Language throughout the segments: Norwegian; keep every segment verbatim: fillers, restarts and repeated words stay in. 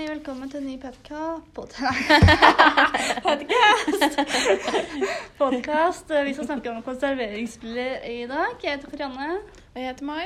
velkommen til en ny podcast. Podcast. Podcast. Vi skal snakke om konserveringsmidler i dag. Jeg heter Karianne. Og jeg heter Mai.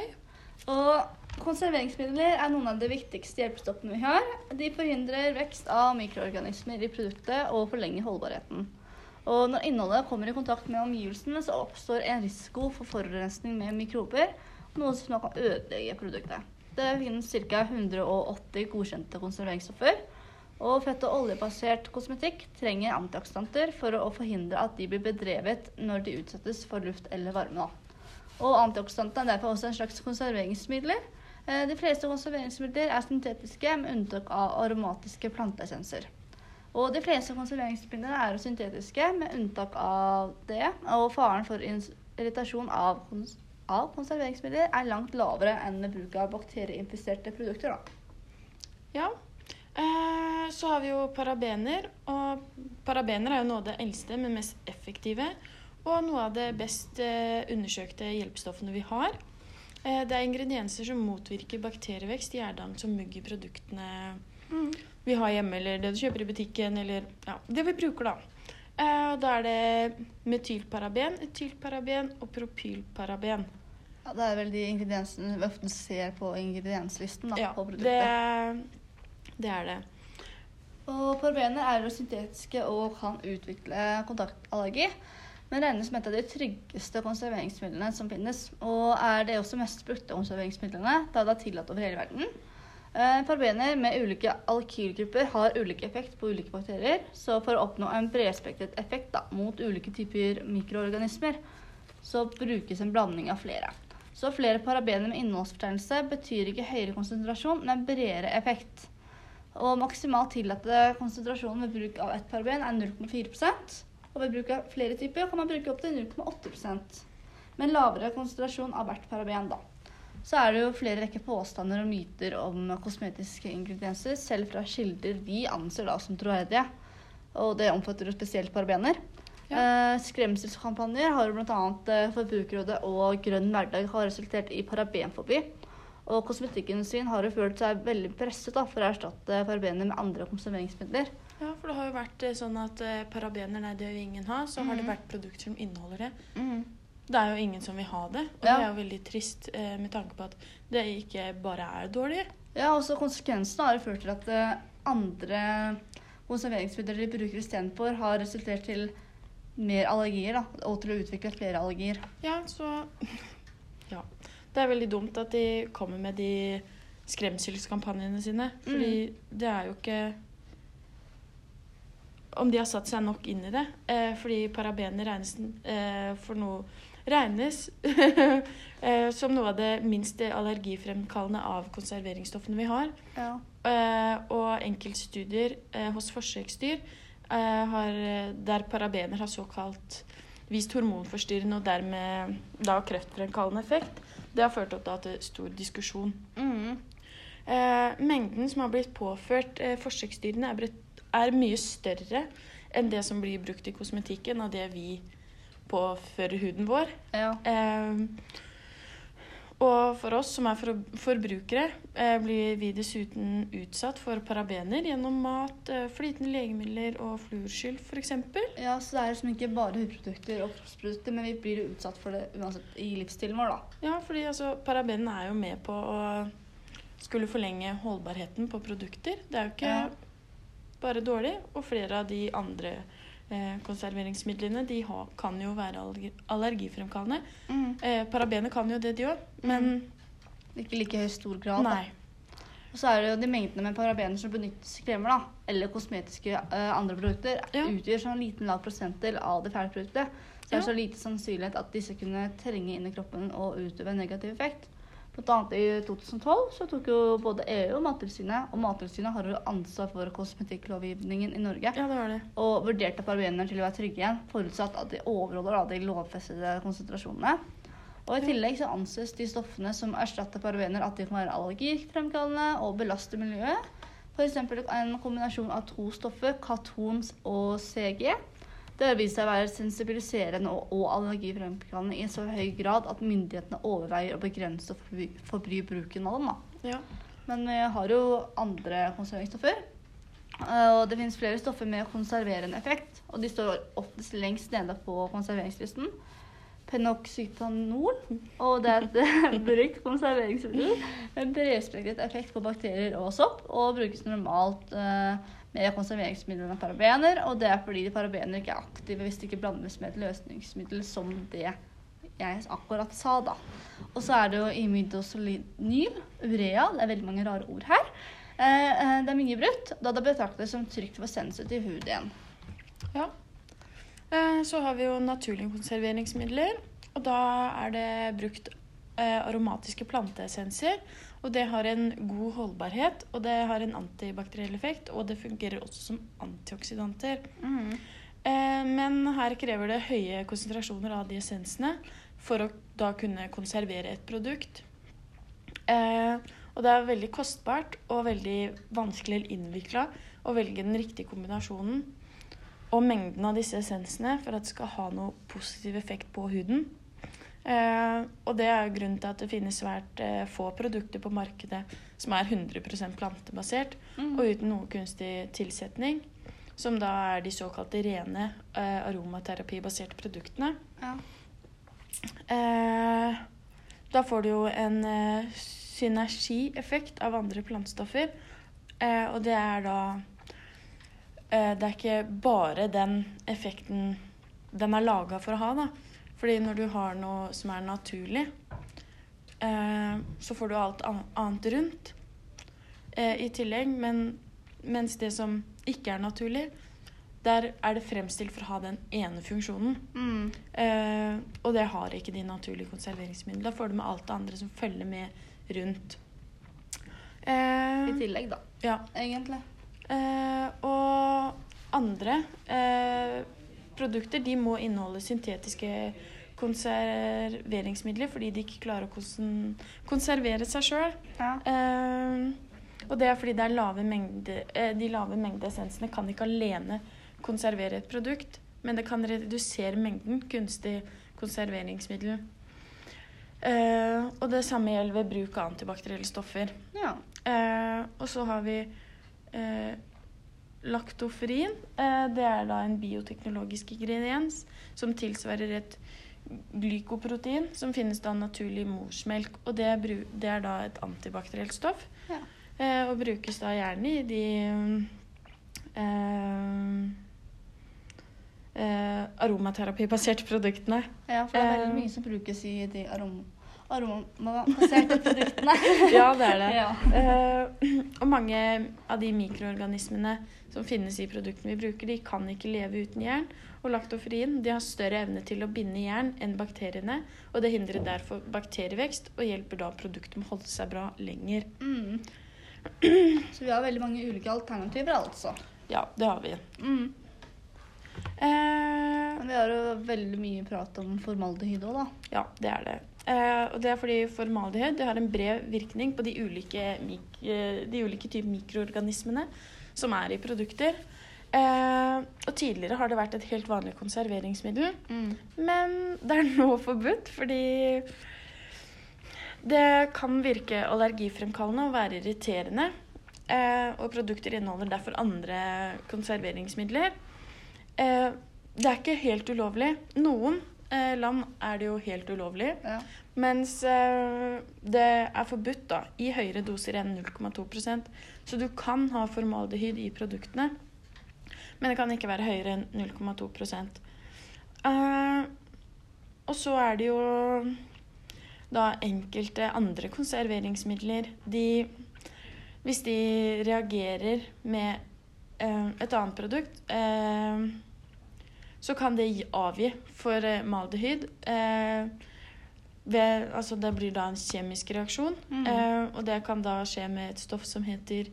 Og konserveringsmidler er noen av de viktigste hjelpestoffene vi har. De forhindrer vekst av mikroorganismer i produktet og forlenger holdbarheten. Og når innholdet kommer i kontakt med omgivelsene, så oppstår en risiko for forurensning med mikrober, noe som kan ødelegge produktet. Det finnes ca. hundre og åtti godkjente konserveringsstoffer, og fett- og oljebasert kosmetikk trenger antioksidanter for å forhindre at de blir bedrevet når de utsettes for luft eller varme. Og antioksidanter er derfor også en slags konserveringsmidler. De fleste konserveringsmidler er syntetiske, med unntak av aromatiske planteessenser. Og de fleste konserveringsmidler er syntetiske, med unntak av det, og faren for irritasjon av konserveringsmidler av konserveringsmidler er langt lavere enn ved bruk av bakterieinfiserte produkter. Da. Ja, eh, så har vi jo parabener, og parabener er jo noe av det eldste, men mest effektive, og noe av det best eh, undersøkte hjelpestoffene vi har. Eh, det er ingredienser som motvirker bakterievekst, gjerdang som mugg i produktene mm. vi har hjemme, eller det du kjøper i butikken, eller ja, det vi bruker da. Uh, da er det metylparaben, etylparaben og propylparaben. Ja, det er vel de ingrediensene vi ofte ser på ingredienslisten da, ja, på produktet. Det, det er det. Og parabener er jo syntetiske og kan utvikle kontaktallergi, men regnes som et av de tryggeste konserveringsmidlene som finnes, og er det også mest brukte konserveringsmidlene, da det er tillatt over hele verden. Eh, parabener med ulike alkylgrupper har ulike effekt på ulike bakterier, så for å oppnå en bredspektret effekt da, mot ulike typer mikroorganismer, så brukes en blanding av flere. Så flere parabener med innholdsfortegnelse betyr ikke høyere konsentrasjon, men bredere effekt. Og maksimalt tillatte konsentrasjonen ved bruk av ett paraben er null komma fire prosent, og ved bruk av flere typer kan man bruke opp til null komma åtte prosent, men lavere konsentrasjon av hvert paraben da. Så er det jo flere rekke påstander og myter om kosmetiske ingredienser, selv fra kilder vi anser da som troverdige, og det omfatter jo spesielt parabener. Ja. Eh, skremselskampanjer har jo blant annet eh, Forbrukerrådet og Grønn hverdag har resultert i parabenfobi, og kosmetikkindustrien har jo følt seg veldig presset da, for å erstatte parabener med andre konserveringsmidler. Ja, for det har jo vært sånn at eh, parabener, nei, det vil ingen ha, så mm. har det vært produkter som inneholder det. Mm. Det er jo ingen som vil ha det, og ja. Det er jo veldig trist eh, med tanke på at det ikke bare er dårlig. Ja, også konsekvensene har ført til at eh, andre konserveringsmidler de bruker i stedet for har resultert til mer allergier, da, og til å utvikle flere allergier. Ja, så ja. Det er veldig dumt at de kommer med de skremselskampanjene sine, fordi mm. det er jo ikke om de har satt seg nok inn i det, eh, fordi parabener regnes eh, for noe regnes eh, som noe av det minst allergifremkallende av konserveringsstoffene vi har. Ja. Eh, og enkeltstudier eh, hos forsøksdyr eh, har, der parabener har såkalt vist hormonforstyrrende og dermed da kreftfremkallende effekt. Det har ført opp da til stor diskusjon. Mm. Eh, mengden som har blitt påført eh, forsøksdyrene er, blitt, er mye større enn det som blir brukt i kosmetikken av det vi påfører huden vår. Ja. Eh, og for oss som er for, forbrukere eh, blir vi dessuten utsatt for parabener gjennom mat, eh, flytende legemidler og fluorskyld for eksempel. Ja, så det er liksom ikke bare hudprodukter og kroppsprodukter, men vi blir utsatt for det uansett i livsstilen vår da. Ja, fordi altså, parabenene er jo med på å skulle forlenge holdbarheten på produkter. Det er jo ikke ja. bare dårlig, og flere av de andre eh, konserveringsmidlene, de ha, kan jo være allergi, allergifremkallende. Mm. Eh, parabener kan jo det de også, men mm. ikke like høy stor grad. Nei. Da. Og så er det jo de mengdene med parabener som benyttes i kremer da, eller kosmetiske eh, andre produkter, ja. utgjør sånn liten lav prosentdel av det ferdige produktet. Så det er ja. så lite sannsynlighet at disse kunne trenge inn i kroppen og utøve en negativ effekt. Blant annet i to tusen tolv så tok jo både E U og Mattilsynet, og Mattilsynet har jo ansvar for kosmetikklovgivningen i Norge, ja, det var det. Og vurderte parabener til å være trygge igjen, forutsatt at de overholder da, de lovfestede konsentrasjonene. Og i tillegg så anses de stoffene som erstatter parabener at de kan være allergifremkallende og belaste miljøet. For eksempel en kombinasjon av to stoffer, katons og C G. Det har vist seg å være sensibiliserende og, og allergifremkallende i så høy grad at myndighetene overveier å begrense og forby, forby bruken av dem. Da. Ja, men vi har jo andre konserveringsstoffer. Uh, og det finnes flere stoffer med konserverende effekt, og de står oftest lengst nede på konserveringslisten. Penoxytanol, og det er et brukt konserveringsmiddel med bredspektret effekt på bakterier og sopp, og brukes normalt uh, med konserveringsmidlene parabener, og det er fordi de parabener ikke er aktive hvis de ikke blandes med et løsningsmiddel som det jeg akkurat sa da. Og så er det jo imidosolinyl, urea, det er veldig mange rare ord her. Uh, det er mye brutt, da det betraktes som trygt for sensitiv hud igjen. Ja. Så har vi jo naturlige konserveringsmidler, og da er det brukt aromatiske planteessenser, og det har en god holdbarhet, og det har en antibakteriell effekt, og det fungerer også som antioksidanter. Mm. Men her krever det høye konsentrasjoner av de essensene for å da kunne konservere et produkt. Og det er veldig kostbart og veldig vanskelig eller innviklet å velge den riktige kombinasjonen og mengden av disse essensene for at det skal ha noe positiv effekt på huden. Eh, og det er grunnen til at det finnes svært eh, få produkter på markedet som er hundre prosent plantebasert, mm. og uten noe kunstig tilsetning, som da er de såkalte rene eh, aromaterapibaserte produktene. Ja. Eh, da får du jo en eh, synergieffekt av andre plantstoffer, eh, og det er da det er ikke bare den effekten den er laget for å ha, da. Fordi når du har noe som er naturlig, eh, så får du alt annet rundt eh, i tillegg. Men, mens det som ikke er naturlig, der er det fremstilt for å ha den ene funksjonen. Mm. Eh, og det har ikke de naturlige konserveringsmidlene. Da får du med alt det andre som følger med rundt. Eh, I tillegg, da. Ja. Egentlig. Eh, og andre eh, produkter, de må inneholde syntetiske konserveringsmidler fordi de ikke klarer å konsen- konservere seg selv. Ja. Eh, og det er fordi det er lave mengde, eh, de lave mengdeessensene kan ikke alene konservere et produkt, men det kan redusere mengden kunstig konserveringsmiddel. Eh, og det samme gjelder ved bruk av antibakterielle stoffer. Ja. Eh, og så har vi Eh, laktoferin. Eh, det er da en bioteknologisk ingrediens som tilsvarer et glykoprotein som finnes da naturlig i morsmelk, og det, bru- det er da et antibakterielt stoff. Ja. Eh, og brukes da gjerne i de eh, eh, aromaterapibaserte produktene. Ja, for det er veldig Eh, mye som brukes i de arom aromabaserte produktene. Ja, det er det. Ja. Eh, og mange av de mikroorganismene som finnes i produktene vi bruker, de kan ikke leve uten jern. Og laktoferin, de har større evne til å binde jern enn bakteriene, og det hindrer derfor bakterievekst og hjelper da produktet med å holde seg bra lenger. Mm. Så vi har veldig mange ulike alternativer, altså. Ja, det har vi. Mm. Eh, Men vi har jo veldig mye prat om formaldehyd også, da. ja, det er det. Eh, og det er fordi formaldehyd det har en bred virkning på de ulike, mik de ulike typer mikroorganismene som er i produkter. Eh, og tidligere har det vært et helt vanlig konserveringsmiddel, Mm. men det er nå forbudt fordi det kan virke allergifremkallende og være irriterende, eh, og produkter inneholder derfor andre konserveringsmidler. Eh, det er ikke helt ulovlig. Noen eh, land er det jo helt ulovlig, Ja. mens eh, det er forbudt da, i høyere doser enn null komma to prosent. Så du kan ha formaldehyd i produktene, men det kan ikke være høyere enn null komma to prosent. Eh, og så er det jo da enkelte andre konserveringsmidler. De, hvis de reagerer med eh, et annet produkt, eh, så kan det gi- avgi formaldehyd. Eh, ved, altså det blir da en kjemisk reaksjon, Mm. eh, og det kan da skje med et stoff som heter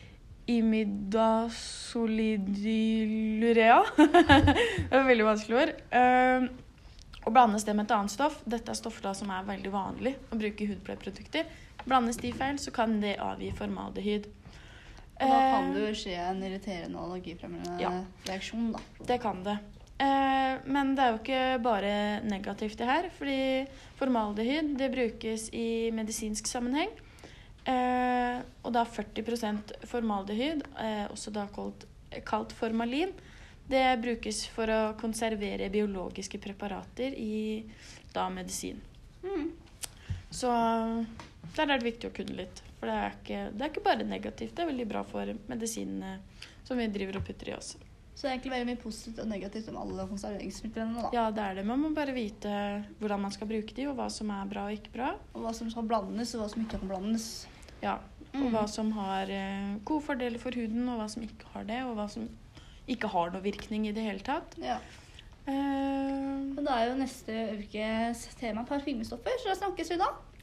imidazolidylurea. Det er et veldig vanskelig ord. Eh, og blandes det med et annet stoff, dette er stoffer da som er veldig vanlig å bruke i hudpleieprodukter, blandes de feil, så kan det avgi formaldehyd. Og da kan Eh, det jo skje en irriterende og allergifremmende Ja. reaksjon, da. Det kan det. Eh, men det er jo ikke bare negativt det her, fordi formaldehyd det brukes i medisinsk sammenheng. Eh, og da førti prosent formaldehyd, eh, også da kalt, kalt formalin. Det brukes for å konservere biologiske preparater i da medisin. Mm. Så der er det viktig å kunne litt. For det er ikke, det er ikke bare negativt, det er veldig bra for medisinene som vi driver og putter i oss. Så det er egentlig veldig mye positivt og negativt om alle konserveringsmidlene da. Ja, det er det. Man må bare vite hvordan man skal bruke de, og hva som er bra og ikke bra. Og hva som skal blandes, og hva som ikke kan blandes. Ja, og hva som har eh, gode fordeler for huden, og hva som ikke har det, og hva som ikke har noe virkning i det hele tatt. Ja. Eh, Og da er jo neste ukes tema parfymestoffer, så da snakkes vi da.